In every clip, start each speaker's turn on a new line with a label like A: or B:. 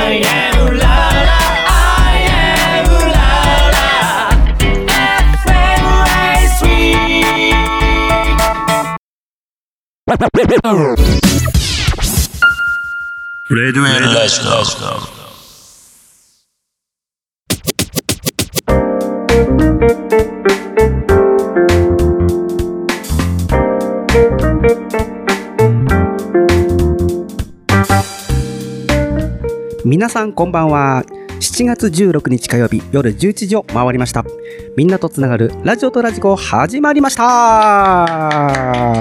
A: I am la la I am la la FM3
B: レディオエルラジオ
C: 皆さんこんばんは。7月16日火曜日夜11時を回りました。みんなとつながるラジオとラジコ始まりました。はい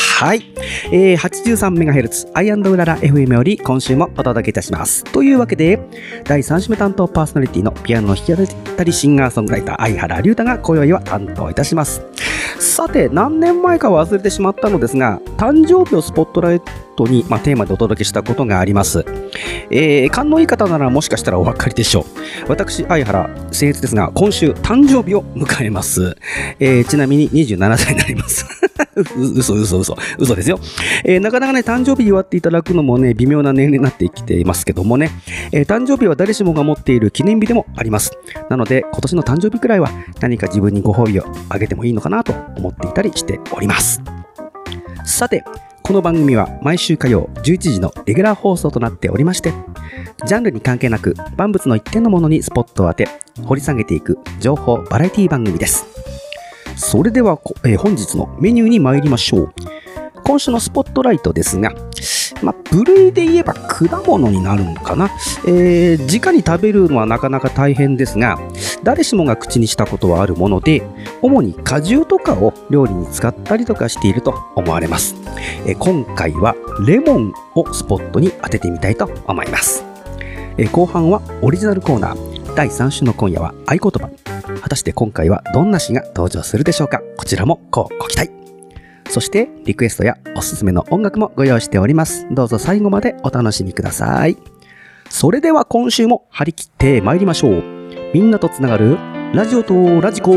C: 、83MHz アイ&ウララ FM より今週もお届けいたします。というわけで第3週目担当パーソナリティのピアノの弾き語りシンガーソングライター相原龍太が今宵は担当いたします。さて何年前か忘れてしまったのですが、誕生日をスポットライトに、テーマでお届けしたことがあります。勘のいい方ならもしかしたらお分かりでしょう。私相原僭越ですが今週誕生日を迎えます。ちなみに27歳になります嘘ですよ。なかなかね誕生日祝っていただくのもね微妙な年齢になってきていますけどもね、誕生日は誰しもが持っている記念日でもあります。なので今年の誕生日くらいは何か自分にご褒美をあげてもいいのかなと思っていたりしております。さてこの番組は毎週火曜11時のレギュラー放送となっておりまして、ジャンルに関係なく万物の一点のものにスポットを当て掘り下げていく情報バラエティ番組です。それでは、本日のメニューに参りましょう。今週のスポットライトですが、部類で言えば果物になるのかな。直に食べるのはなかなか大変ですが、誰しもが口にしたことはあるもので、主に果汁とかを料理に使ったりとかしていると思われます。今回はレモンをスポットに当ててみたいと思います。後半はオリジナルコーナー、第3週の今夜は合言葉。果たして今回はどんな詩が登場するでしょうか。こちらもご期待。そしてリクエストやおすすめの音楽もご用意しております。どうぞ最後までお楽しみください。それでは今週も張り切って参りましょう。みんなとつながるラジオとラジコ。こ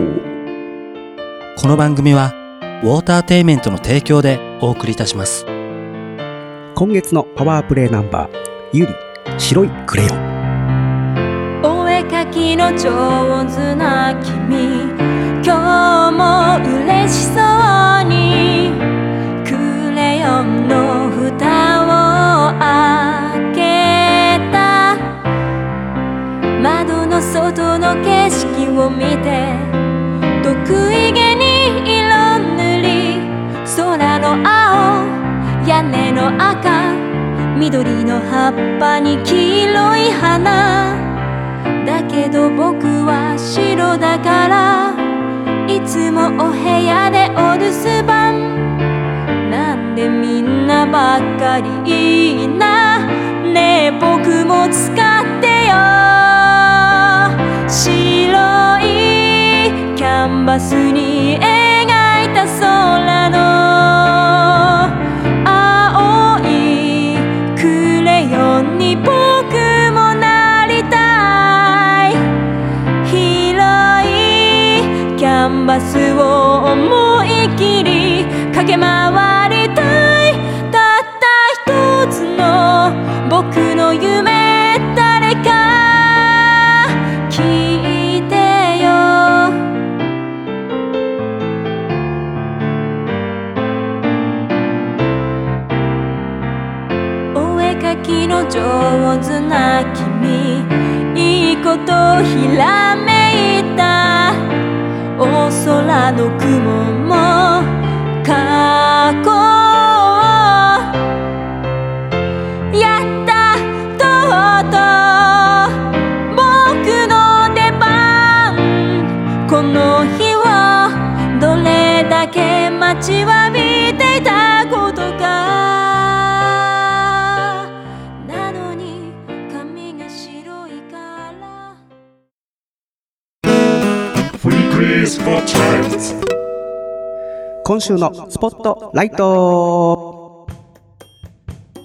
D: の番組はウォーターテイメントの提供でお送りいたします。
C: 今月のパワープレイナンバー、ゆり白いクレヨン。
E: お絵かきの上手な君、今日も嬉しそうにクレヨンの蓋を開けた。窓の外の景色を見て得意げに色塗り、空の青、屋根の赤、緑の葉っぱに黄色い花。だけど僕は白だから、いつもお部屋でお留守番。なんでみんなばっかりいいな。ねえ僕も使ってよ。白いキャンバスに描いた空の青いクレヨンに僕もなりたい。広いキャンバスを思い切り駆け回りたい。たった一つの僕の夢、誰か聞いてよ。お絵かきの上手な君、いいことひらめいた。お空の雲も描こう。やったとうとう僕の出番。この日をどれだけ待ちわびていたことか。なのに髪が白いから。
C: 今週のスポットライト。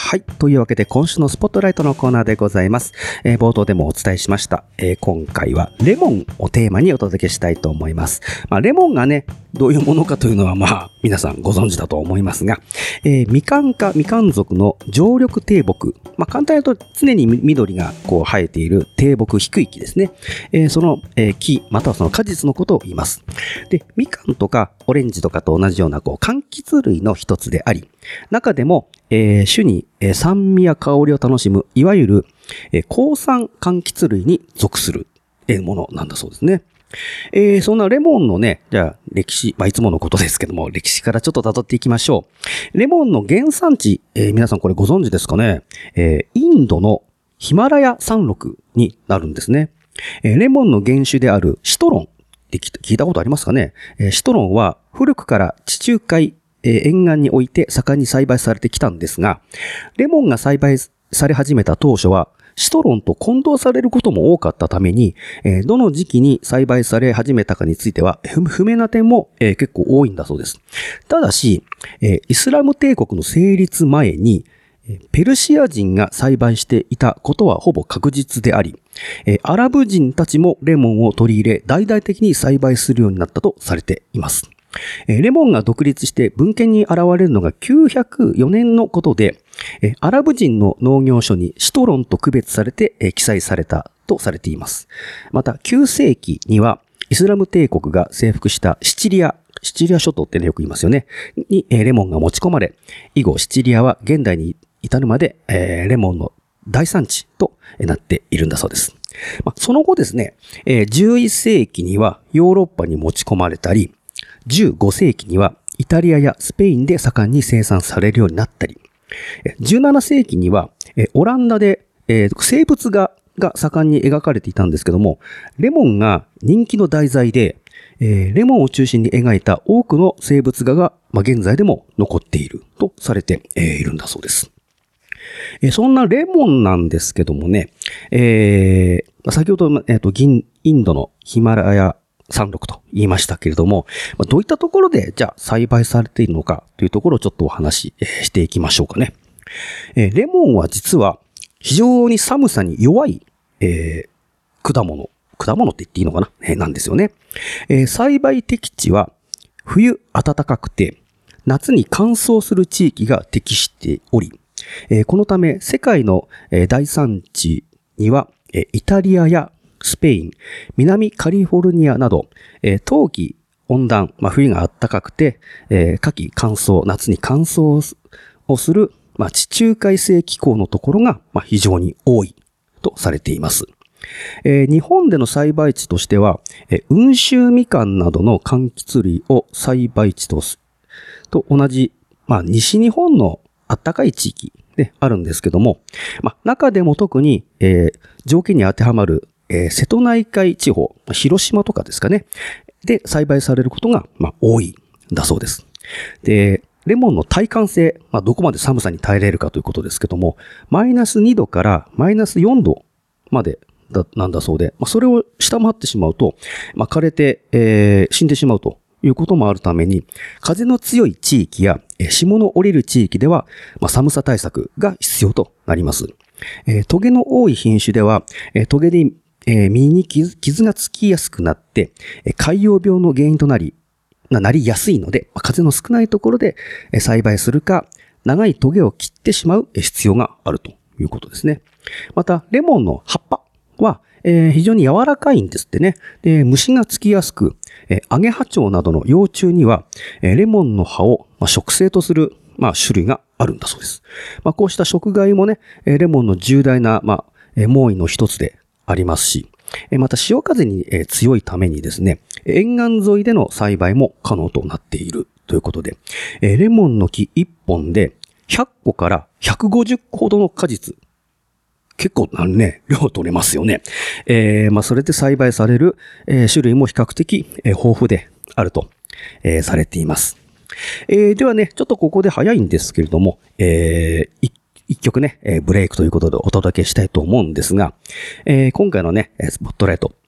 C: はい。というわけで今週のスポットライトのコーナーでございます。冒頭でもお伝えしました。今回はレモンをテーマにお届けしたいと思います。レモンがね、どういうものかというのは皆さんご存知だと思いますが、みかん科みかん属の常緑低木。簡単に言うと常に緑がこう生えている低木、低い木ですね。その、木、またはその果実のことを言います。で、みかんとかオレンジとかと同じような柑橘類の一つであり、中でも、種に、酸味や香りを楽しむ、いわゆる、高酸柑橘類に属する、ものなんだそうですね。そんなレモンのね、じゃあ歴史、いつものことですけども、歴史からちょっと辿っていきましょう。レモンの原産地、皆さんこれご存知ですかね。インドのヒマラヤ山麓になるんですね。レモンの原種であるシトロンって聞いたことありますかね。シトロンは古くから地中海、沿岸において盛んに栽培されてきたんですが、レモンが栽培され始めた当初は、シトロンと混同されることも多かったために、どの時期に栽培され始めたかについては不明な点も、結構多いんだそうです。ただし、イスラム帝国の成立前に、ペルシア人が栽培していたことはほぼ確実であり、アラブ人たちもレモンを取り入れ、大々的に栽培するようになったとされています。レモンが独立して文献に現れるのが904年のことで、アラブ人の農業書にシトロンと区別されて記載されたとされています。また9世紀にはイスラム帝国が征服したシチリア諸島ってねよく言いますよね。にレモンが持ち込まれ、以後シチリアは現代に至るまでレモンの大産地となっているんだそうです。その後ですね、11世紀にはヨーロッパに持ち込まれたり、15世紀にはイタリアやスペインで盛んに生産されるようになったり、17世紀にはオランダで生物画が盛んに描かれていたんですけども、レモンが人気の題材で、レモンを中心に描いた多くの生物画が現在でも残っているとされているんだそうです。そんなレモンなんですけどもね、先ほど、インドのヒマラヤ山麓と言いましたけれども、どういったところでじゃあ栽培されているのかというところをちょっとお話ししていきましょうかね。レモンは実は非常に寒さに弱い、果物って言っていいのかな、なんですよね。栽培適地は冬暖かくて夏に乾燥する地域が適しており、このため世界の大産地にはイタリアやスペイン、南カリフォルニアなど、冬季温暖、冬が暖かくて、夏季乾燥、夏に乾燥をする、地中海性気候のところが、非常に多いとされています。日本での栽培地としては、温州みかんなどの柑橘類を栽培地と同じ、西日本の暖かい地域であるんですけども、中でも特に、条件に当てはまる瀬戸内海地方、広島とかですかね。で、栽培されることが、多いんだそうです。で、レモンの耐寒性、どこまで寒さに耐えれるかということですけども、マイナス2度からマイナス4度までなんだそうで、それを下回ってしまうと、枯れて、死んでしまうということもあるために、風の強い地域や霜の降りる地域では、寒さ対策が必要となります。トゲの多い品種では、トゲで実に傷がつきやすくなって、海洋病の原因となりやすいので、風の少ないところで栽培するか、長いトゲを切ってしまう必要があるということですね。また、レモンの葉っぱは、非常に柔らかいんですってね。で、虫がつきやすく、アゲハチョウなどの幼虫には、レモンの葉を食性とする、種類があるんだそうです。こうした食害もね、レモンの重大な、猛威の一つでありますし、また潮風に強いためにですね、沿岸沿いでの栽培も可能となっているということで、レモンの木1本で100個から150個ほどの果実、結構量取れますよね。それで栽培される種類も比較的豊富であるとされています。ではね、ちょっとここで早いんですけれども、一曲ね、ブレイクということでお届けしたいと思うんですが、今回のね、スポットライト、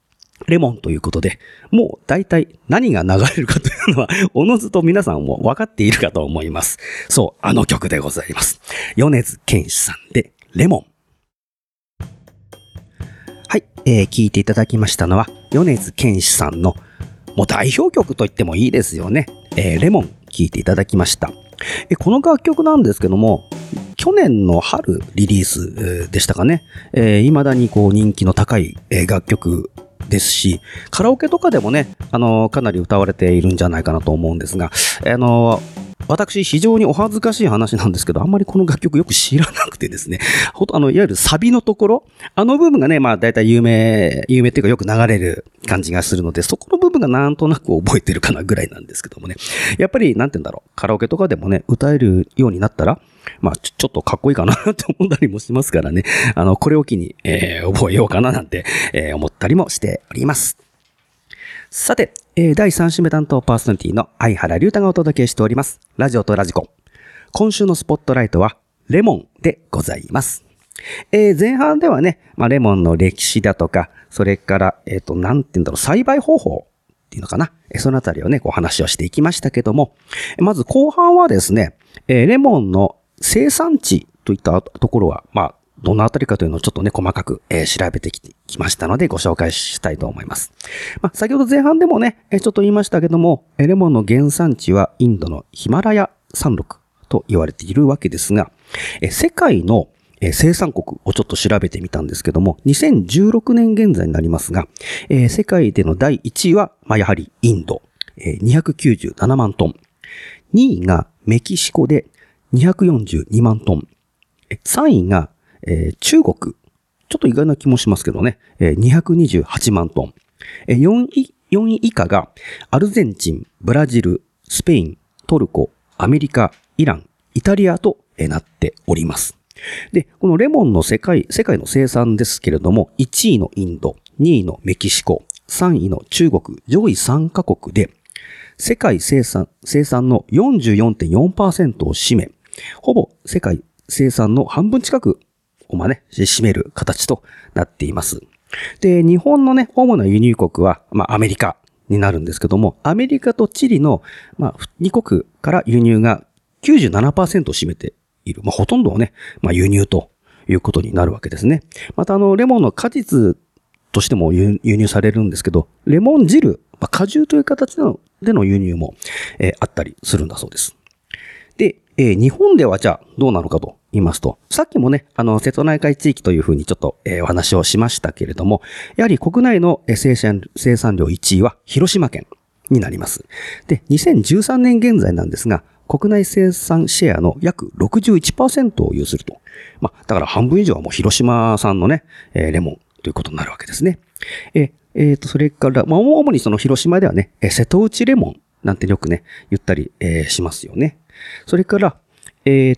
C: レモンということで、もう大体何が流れるかというのは、おのずと皆さんも分かっているかと思います。そう、あの曲でございます。米津玄師さんで、レモン。はい、聴いていただきましたのは、米津玄師さんの、もう代表曲と言ってもいいですよね。レモン、聴いていただきました。この楽曲なんですけども、去年の春リリースでしたかね。未だにこう人気の高い楽曲ですし、カラオケとかでもね、かなり歌われているんじゃないかなと思うんですが、私非常にお恥ずかしい話なんですけど、あんまりこの楽曲よく知らなくてですね、いわゆるサビのところ、部分がね、まあ大体有名っていうかよく流れる感じがするので、そこの部分がなんとなく覚えてるかなぐらいなんですけどもね、やっぱりなんて言うんだろう、カラオケとかでもね、歌えるようになったら、まあちょっとかっこいいかなって思ったりもしますからね、これを機に、覚えようかななんて、思ったりもしております。さて、第3週目担当パーソナリティの相原龍太がお届けしております。ラジオとラジコ。今週のスポットライトは、レモンでございます。前半ではね、まあ、レモンの歴史だとか、それから、なんて言うんだろう、栽培方法っていうのかな。そのあたりをね、こう話をしていきましたけども、まず後半はですね、レモンの生産地といったところは、まあ、どのあたりかというのをちょっとね、細かく、調べてきましたのでご紹介したいと思います。まあ、先ほど前半でもね、ちょっと言いましたけども、レモンの原産地はインドのヒマラヤ山麓と言われているわけですが、世界の生産国をちょっと調べてみたんですけども、2016年現在になりますが、世界での第1位は、まあ、やはりインド、297万トン。2位がメキシコで242万トン。3位が中国。ちょっと意外な気もしますけどね。228万トン。4位以下がアルゼンチン、ブラジル、スペイン、トルコ、アメリカ、イラン、イタリアとなっております。で、このレモンの世界の生産ですけれども、1位のインド、2位のメキシコ、3位の中国、上位3カ国で、世界生産の 44.4% を占め、ほぼ世界生産の半分近くを占める形となっています。で、日本のね、主な輸入国は、まあ、アメリカになるんですけども、アメリカとチリの、まあ、2国から輸入が 97% を占めている。まあ、ほとんどをね、まあ、輸入ということになるわけですね。また、レモンの果実としても輸入されるんですけど、レモン汁、まあ、果汁という形での輸入も、あったりするんだそうです。で、日本ではじゃあどうなのかと言いますと、さっきもね、瀬戸内海地域というふうにちょっと、お話をしましたけれども、やはり国内の生産量1位は広島県になります。で、2013年現在なんですが、国内生産シェアの約 61% を有すると。まあ、だから半分以上はもう広島産のね、レモンということになるわけですね。それから、まあ、主にその広島ではね、瀬戸内レモンなんてよくね、言ったり、しますよね。それから、第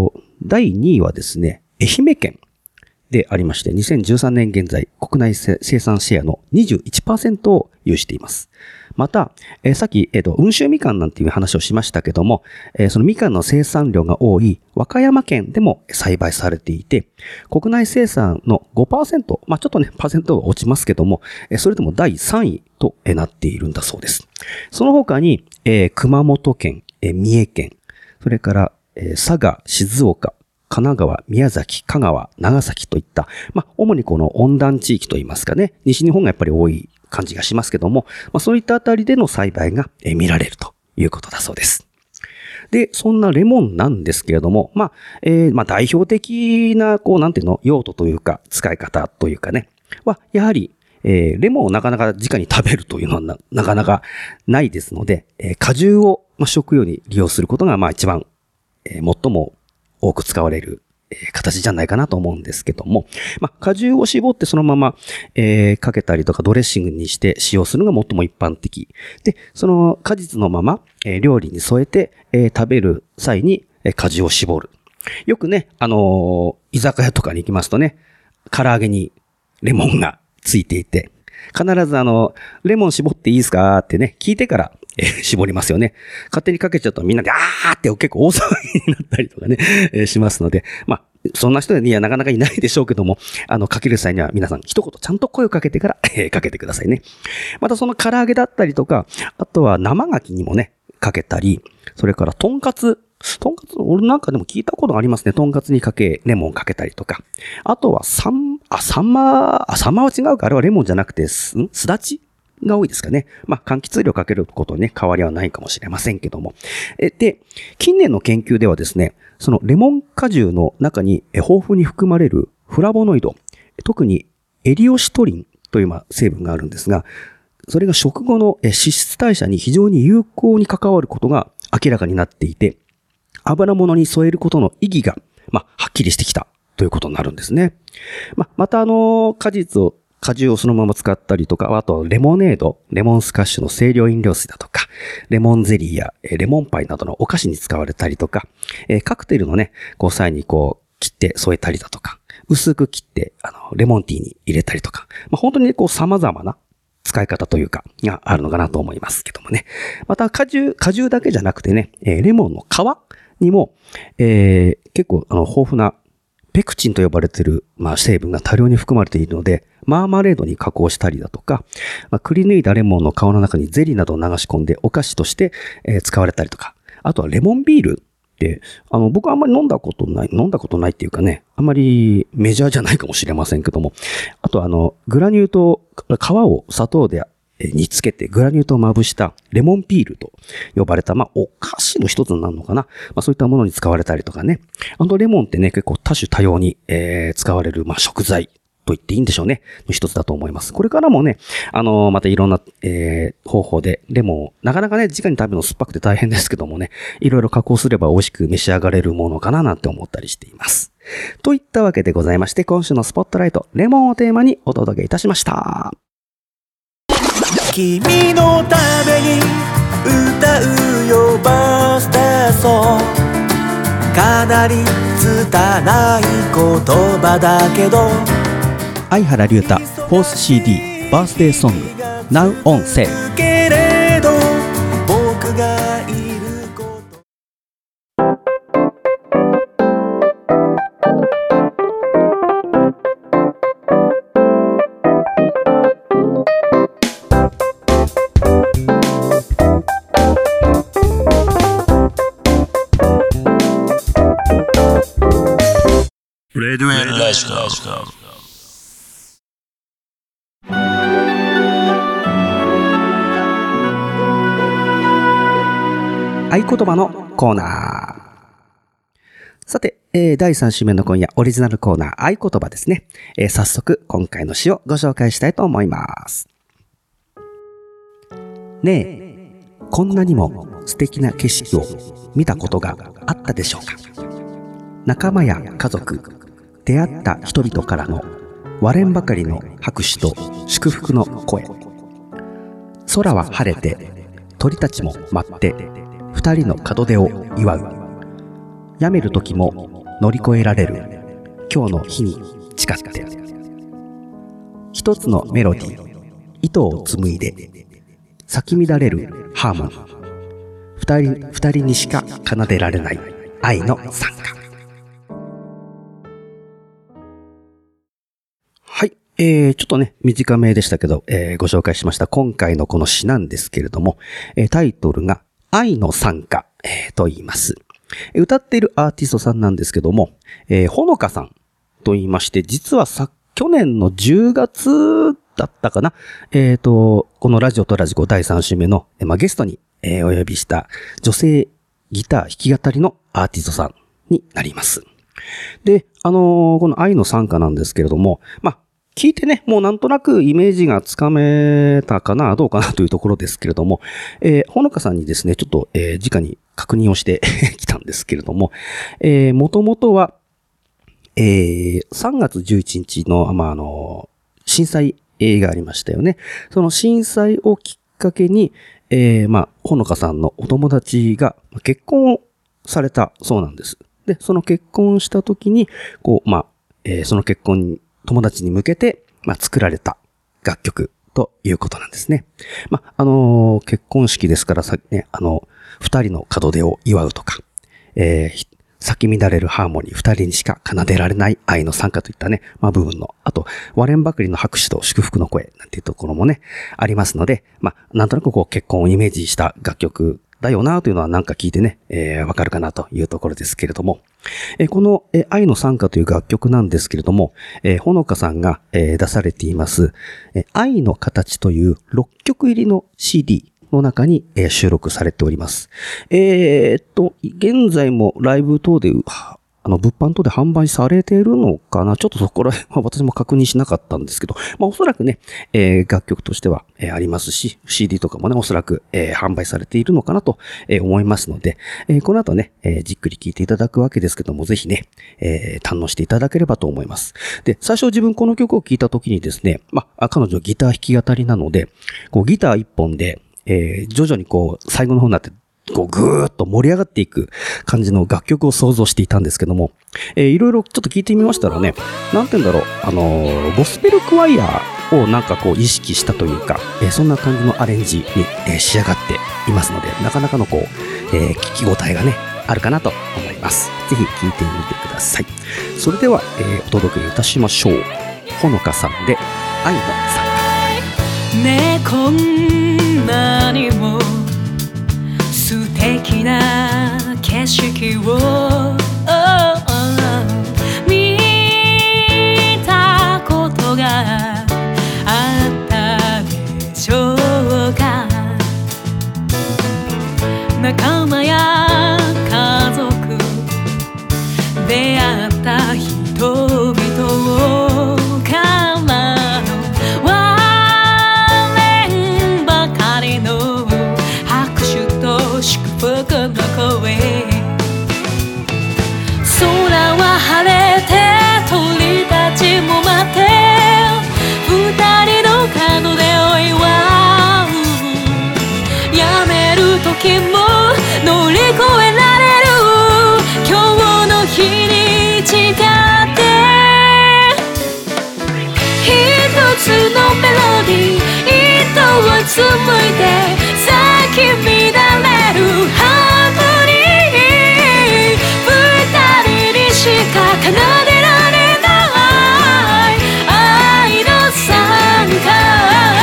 C: 2位はですね、愛媛県でありまして、2013年現在、国内生産シェアの 21% を有しています。また、さっき、温州みかんなんていう話をしましたけども、そのみかんの生産量が多い和歌山県でも栽培されていて、国内生産の 5%、まあちょっとね、パーセントは落ちますけども、それでも第3位となっているんだそうです。その他に、熊本県、三重県、それから、佐賀、静岡、神奈川、宮崎、香川、長崎といった、まあ、主にこの温暖地域といいますかね、西日本がやっぱり多い感じがしますけども、まあ、そういったあたりでの栽培が見られるということだそうです。で、そんなレモンなんですけれども、まあ、まあ、代表的な、こう、なんていうの、用途というか、使い方というかね、は、やはり、レモンをなかなか直に食べるというのはなかなかないですので、果汁を、まあ、食用に利用することが、まあ、一番、最も多く使われる、形じゃないかなと思うんですけども、まあ、果汁を絞ってそのまま、かけたりとかドレッシングにして使用するのが最も一般的。で、その果実のまま、料理に添えて、食べる際に、果汁を絞る。よくね、居酒屋とかに行きますとね、唐揚げにレモンがついていて、 必ずレモン絞っていいですかってね、聞いてから、絞りますよね。勝手にかけちゃうとみんなで、って結構大騒ぎになったりとかね、しますので、まあ、そんな人にはなかなかいないでしょうけども、かける際には皆さん一言ちゃんと声をかけてから、かけてくださいね。またその唐揚げだったりとか、あとは生牡蠣にもね、かけたり、それからとんかつ、俺なんかでも聞いたことありますね。とんかつにレモンかけたりとか。あとはサンマは違うか。あれはレモンじゃなくて、すだちが多いですかね。まあ、柑橘類をかけることにね、変わりはないかもしれませんけども。で、近年の研究ではですね、そのレモン果汁の中に豊富に含まれるフラボノイド、特にエリオシトリンという成分があるんですが、それが食後の脂質代謝に非常に有効に関わることが明らかになっていて、油物に添えることの意義が、はっきりしてきたということになるんですね。また果汁をそのまま使ったりとか、あとレモネード、レモンスカッシュの清涼飲料水だとか、レモンゼリーやレモンパイなどのお菓子に使われたりとか、カクテルのね、際に切って添えたりだとか、薄く切ってレモンティーに入れたりとか、本当に様々な使い方というか、があるのかなと思いますけどもね。また果汁だけじゃなくてね、レモンの皮にも、結構豊富なペクチンと呼ばれている、成分が多量に含まれているので、マーマレードに加工したりだとか、くり抜いたレモンの皮の中にゼリーなどを流し込んでお菓子として、使われたりとか、あとはレモンビールって、僕はあんまり飲んだことないっていうかね、あんまりメジャーじゃないかもしれませんけども、あとグラニュー糖、皮を砂糖でにつけてグラニュー糖をまぶしたレモンピールと呼ばれた、お菓子の一つになるのかな。そういったものに使われたりとかね。レモンってね、結構多種多様に、使われる、食材と言っていいんでしょうね。一つだと思います。これからもね、またいろんな、方法でレモンを、なかなかね、直に食べるの酸っぱくて大変ですけどもね、いろいろ加工すれば美味しく召し上がれるものかななんて思ったりしています。といったわけでございまして、今週のスポットライト、レモンをテーマにお届けいたしました。
A: 君のために歌うよバースデーソング、かなり拙い言葉だけど、
C: 相原龍太 4th CD バースデーソング Now on Sale。
A: けれど僕がいること、
B: レデュエルラジコ。
C: 合言葉のコーナー。さて、第3週目の今夜、オリジナルコーナー、合言葉ですね。早速、今回の詩をご紹介したいと思います。ねえ、こんなにも素敵な景色を見たことがあったでしょうか。仲間や家族、出会った人々からの割れんばかりの拍手と祝福の声。空は晴れて、鳥たちも舞って、二人の門出を祝う。やめる時も乗り越えられる今日の日に誓って。一つのメロディー、糸を紡いで咲き乱れるハーモニー。二人にしか奏でられない愛の賛歌。はい。ちょっとね、短めでしたけど、ご紹介しました今回のこの詩なんですけれども、タイトルが愛の賛歌、と言います。歌っているアーティストさんなんですけども、ほのかさんと言いまして、実は去年の10月だったかな。このラジオとラジコ第3週目の、ゲストに、お呼びした女性ギター弾き語りのアーティストさんになります。で、この愛の賛歌なんですけれども、聞いてね、もうなんとなくイメージがつかめたかな、どうかなというところですけれども、ほのかさんにですね、ちょっと、直に確認をしてきたんですけれども、もともとは、3月11日の、震災がありましたよね。その震災をきっかけに、ほのかさんのお友達が結婚をされたそうなんです。で、その結婚した時に、その結婚友達に向けて、作られた楽曲ということなんですね。結婚式ですからね、二人の門出を祝うとか、咲き乱れるハーモニー、二人にしか奏でられない愛の賛歌といったね、部分の、あと、割れんばかりの拍手と祝福の声なんていうところもね、ありますので、なんとなく結婚をイメージした楽曲だよなというのはなんか聞いてね、わかるかなというところですけれども、この、愛の賛歌という楽曲なんですけれども、ほのかさんが、出されています、愛の形という6曲入りの CD、の中に収録されております。現在もライブ等で、物販等で販売されているのかな、ちょっとそこら辺は私も確認しなかったんですけど、おそらくね、楽曲としては、ありますし、CD とかもね、おそらく、販売されているのかなと、思いますので、この後ね、じっくり聴いていただくわけですけども、ぜひね、堪能していただければと思います。で、最初自分この曲を聴いた時にですね、彼女ギター弾き語りなので、ギター一本で、徐々に最後の方になって、ぐーっと盛り上がっていく感じの楽曲を想像していたんですけども、いろいろちょっと聞いてみましたらね、なんて言うんだろう、ゴスペルクワイアをなんか意識したというか、そんな感じのアレンジに、仕上がっていますので、なかなかの聞き応えがね、あるかなと思います。ぜひ聞いてみてください。それでは、お届けいたしましょう。ほのかさんで、愛の賛歌。
F: ねえこんなにも素敵な景色を見たことがあったでしょうか。仲間や家族出会った人々を僕の声、空は晴れて鳥たちも待って二人の門出を祝う。やめる時も乗り越えられる今日の日に誓って一つのメロディー糸を紡いで咲き乱れるハーモニー二人にしか奏でられない愛の賛歌。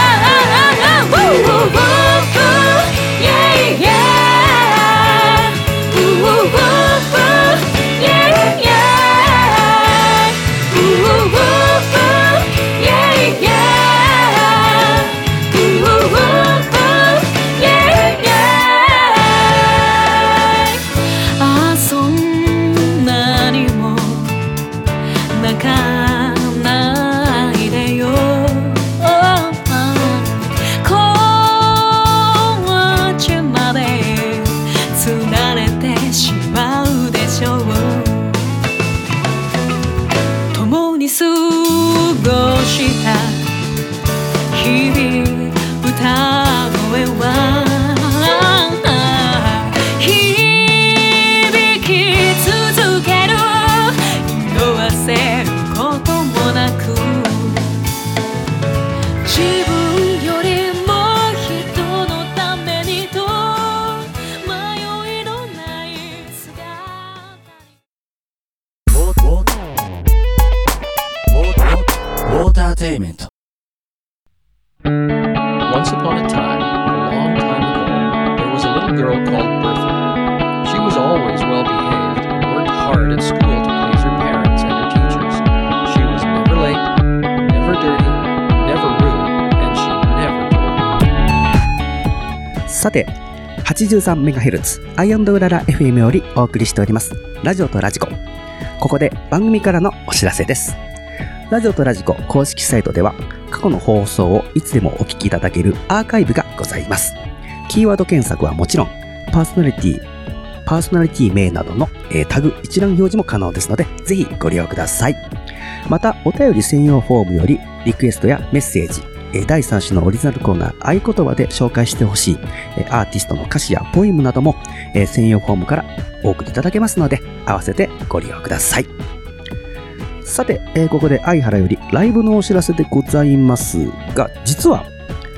G: Once upon a time, a long time ago, there was a little girl called Bertha. She was always well behaved and worked hard at school to please her parents and her teachers. She was never late, never dirty, never rude, and she never told.
C: さて、83MHz アイ&ウララ FM よりお送りしておりますラジオとラジコ。ここで番組からのお知らせです。ラジオとラジコ公式サイトでは過去の放送をいつでもお聞きいただけるアーカイブがございます。キーワード検索はもちろんパーソナリティ名などのタグ一覧表示も可能ですので、ぜひご利用ください。またお便り専用フォームよりリクエストやメッセージ、第3種のオリジナルコーナー合言葉で紹介してほしいアーティストの歌詞やポエムなども専用フォームからお送りいただけますので、合わせてご利用ください。さて、ここで相原よりライブのお知らせでございますが、実は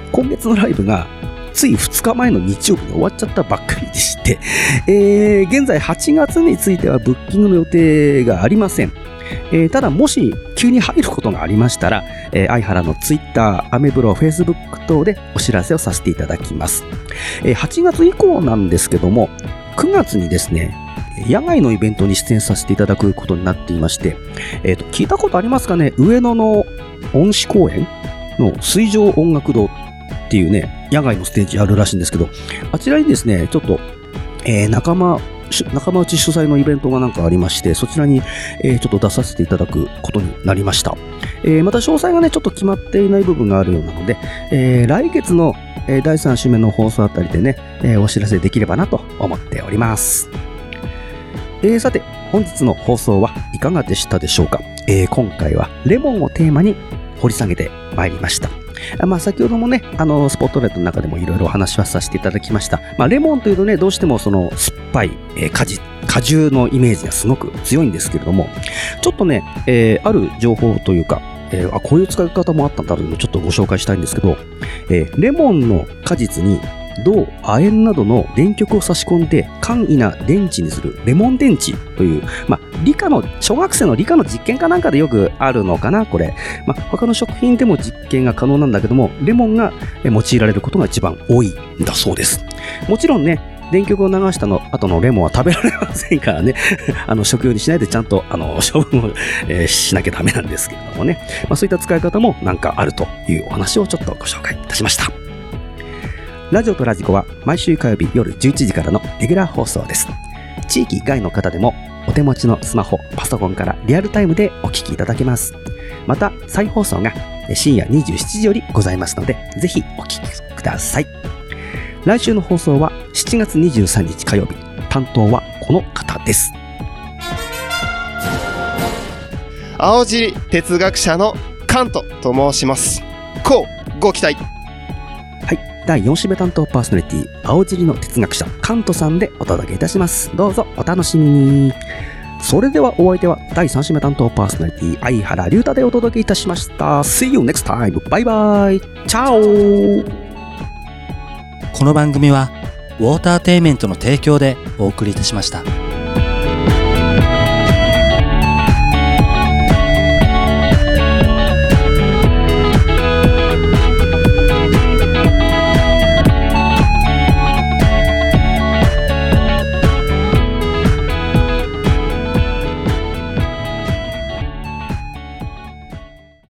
C: 今月のライブがつい2日前の日曜日に終わっちゃったばっかりでして、現在8月についてはブッキングの予定がありません。ただもし急に入ることがありましたら、相原のツイッター、アメブロ、フェイスブック等でお知らせをさせていただきます。8月以降なんですけども、9月にですね、野外のイベントに出演させていただくことになっていまして、聞いたことありますかね？上野の恩賜公園の水上音楽堂っていうね、野外のステージあるらしいんですけど、あちらにですね、ちょっと、仲間内主催のイベントがなんかありまして、そちらに、ちょっと出させていただくことになりました。また詳細がね、ちょっと決まっていない部分があるようなので、来月の、第3週目の放送あたりでね、お知らせできればなと思っております。さて、本日の放送はいかがでしたでしょうか？今回はレモンをテーマに掘り下げてまいりました。先ほどもね、スポットライトの中でもいろいろお話はさせていただきました。レモンというとね、どうしてもその酸っぱい、果汁のイメージがすごく強いんですけれども、ちょっとね、ある情報というか、こういう使い方もあったんだというのをちょっとご紹介したいんですけど、レモンの果実に銅、亜鉛などの電極を差し込んで簡易な電池にするレモン電池という、小学生の理科の実験かなんかでよくあるのかな、これ。他の食品でも実験が可能なんだけども、レモンが用いられることが一番多いんだそうです。もちろんね、電極を流した後のレモンは食べられませんからね、食用にしないでちゃんと、処分を、しなきゃダメなんですけれどもね。そういった使い方もなんかあるというお話をちょっとご紹介いたしました。ラジオとラジコは毎週火曜日夜11時からのレギュラー放送です。地域外の方でもお手持ちのスマホ、パソコンからリアルタイムでお聞きいただけます。また再放送が深夜27時よりございますので、ぜひお聞きください。来週の放送は7月23日火曜日。担当はこの方です。
H: 青尻哲学者のカントと申します。ご期待。
C: 第4週目担当パーソナリティ、青尻の哲学者カントさんでお届けいたします。どうぞお楽しみに。それではお相手は第3週目担当パーソナリティ、相原龍太でお届けいたしました。See you next time. バイバイ。チャオ。
D: この番組はウォーターテイメントの提供でお送りいたしました。